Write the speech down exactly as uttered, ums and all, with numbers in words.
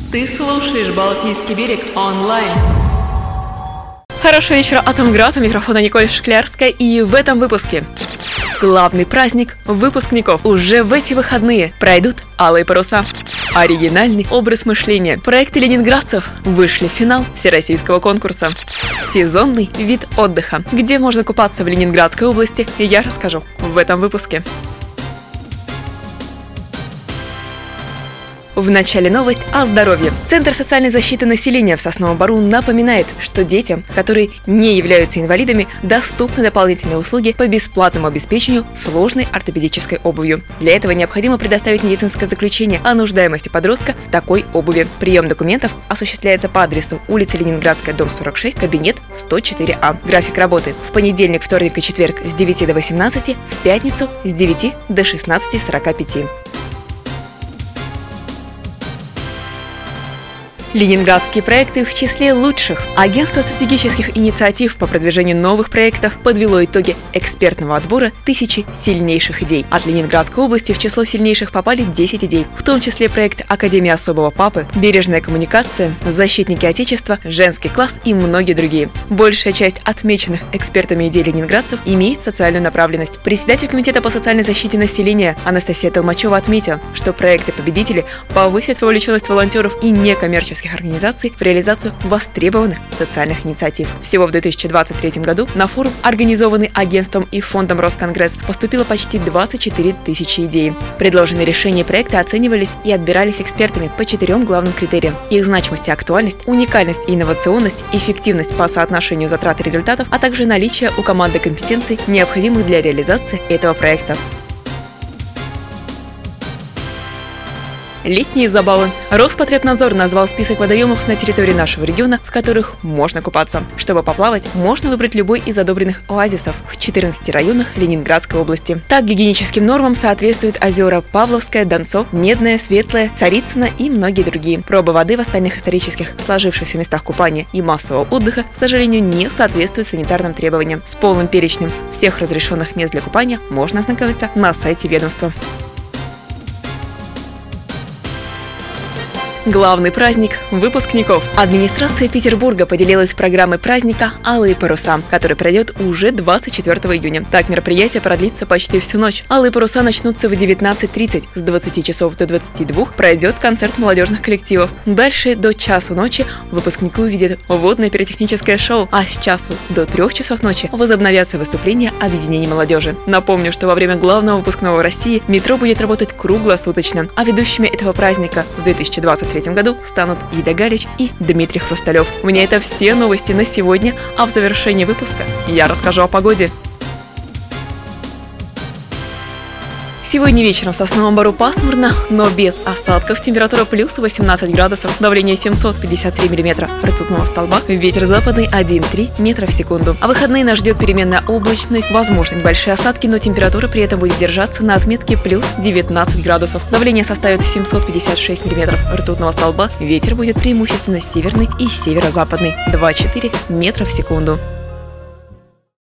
Ты слушаешь «Балтийский берег» онлайн. Хорошего вечера, Атомград, у микрофона Николь Шклярская, и в этом выпуске главный праздник выпускников. Уже в эти выходные пройдут алые паруса. Оригинальный образ мышления. Проекты ленинградцев вышли в финал всероссийского конкурса. Сезонный вид отдыха. Где можно купаться в Ленинградской области, я расскажу в этом выпуске. В начале новость о здоровье. Центр социальной защиты населения в Сосновом Бору напоминает, что детям, которые не являются инвалидами, доступны дополнительные услуги по бесплатному обеспечению сложной ортопедической обувью. Для этого необходимо предоставить медицинское заключение о нуждаемости подростка в такой обуви. Прием документов осуществляется по адресу улица Ленинградская, дом сорок шесть, кабинет сто четыре А. График работы: в понедельник, вторник и четверг с девяти до восемнадцати, в пятницу с девяти до шестнадцати сорока пяти. Ленинградские проекты в числе лучших. Агентство стратегических инициатив по продвижению новых проектов подвело итоги экспертного отбора тысячи сильнейших идей. От Ленинградской области в число сильнейших попали десять идей, в том числе проект Академия особого папы, бережная коммуникация, защитники Отечества, женский класс и многие другие. Большая часть отмеченных экспертами идей ленинградцев имеет социальную направленность. Председатель комитета по социальной защите населения Анастасия Толмачева отметила, что проекты-победители повысят вовлеченность волонтеров и некоммерческих организаций в реализацию востребованных социальных инициатив. Всего в две тысячи двадцать третьем году на форум, организованный агентством и фондом Росконгресс, поступило почти двадцать четыре тысячи идей. Предложенные решения и проекты оценивались и отбирались экспертами по четырем главным критериям: их значимость и актуальность, уникальность и инновационность, эффективность по соотношению затрат и результатов, а также наличие у команды компетенций, необходимых для реализации этого проекта. Летние забавы. Роспотребнадзор назвал список водоемов на территории нашего региона, в которых можно купаться. Чтобы поплавать, можно выбрать любой из одобренных оазисов в четырнадцати районах Ленинградской области. Так, гигиеническим нормам соответствуют озера Павловское, Донцо, Медное, Светлое, Царицыно и многие другие. Пробы воды в остальных исторических сложившихся местах купания и массового отдыха, к сожалению, не соответствуют санитарным требованиям. С полным перечнем всех разрешенных мест для купания можно ознакомиться на сайте ведомства. Главный праздник выпускников. Администрация Петербурга поделилась программой праздника «Алые паруса», который пройдет уже двадцать четвёртого июня. Так, мероприятие продлится почти всю ночь. «Алые паруса» начнутся в девятнадцать тридцать. С двадцати часов до двадцати двух пройдет концерт молодежных коллективов. Дальше до часу ночи выпускники увидят водное пиротехническое шоу, а с часу до трех часов ночи возобновятся выступления объединений молодежи. Напомню, что во время главного выпускного в России метро будет работать круглосуточно, а ведущими этого праздника в две тысячи двадцать третьем году станут Ида Галич и Дмитрий Хрусталев. У меня это все новости на сегодня, а в завершении выпуска я расскажу о погоде. Сегодня вечером в Сосновом Бору пасмурно, но без осадков. Температура плюс восемнадцать градусов, давление семьсот пятьдесят три миллиметра ртутного столба, ветер западный один и три метра в секунду. А выходные нас ждет переменная облачность, возможны небольшие осадки, но температура при этом будет держаться на отметке плюс девятнадцать градусов. Давление составит семьсот пятьдесят шесть миллиметров ртутного столба, ветер будет преимущественно северный и северо-западный два и четыре метра в секунду.